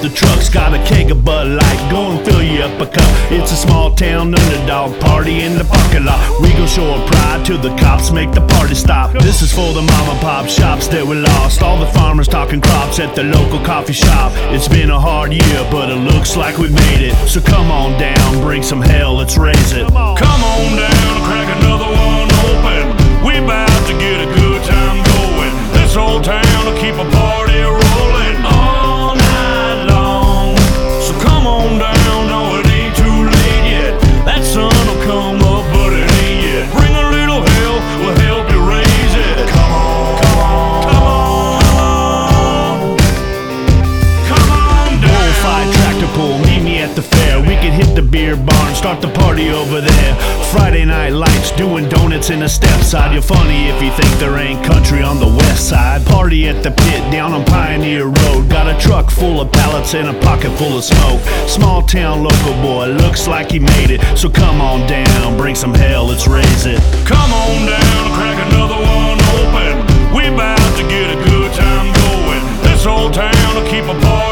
the trucks, got a keg of Bud Light, go and fill you up a cup. It's a small town underdog party in the parking lot. We gon' show our pride till the cops make the party stop. This is for the mom and pop shops that we lost, all the farmers talking crops at the local coffee shop. It's been a hard year, but it looks like we made it. So come on down, bring some hell, let's raise it. Come on down, crack another one open. We bout to get a good time going. This old town will keep a party rolling all night long. So come on down, no it ain't too late yet. That sun will come up, but it ain't yet. Bring a little hell, we'll help you raise it. Come on, come on, come on down. Bullfight tractor pull, meet me at the fair. We can hit the beer barn, start the party over there. Friday night lights, doing donuts in the step side. You're funny if you think there ain't country on the west side. Party at the pit down on Pioneer Road. Got a truck full of pallets and a pocket full of smoke. Small town local boy, looks like he made it. So come on down, bring some hell, let's raise it. Come on down, crack another one open. We bout to get a good time going. This old town will keep a party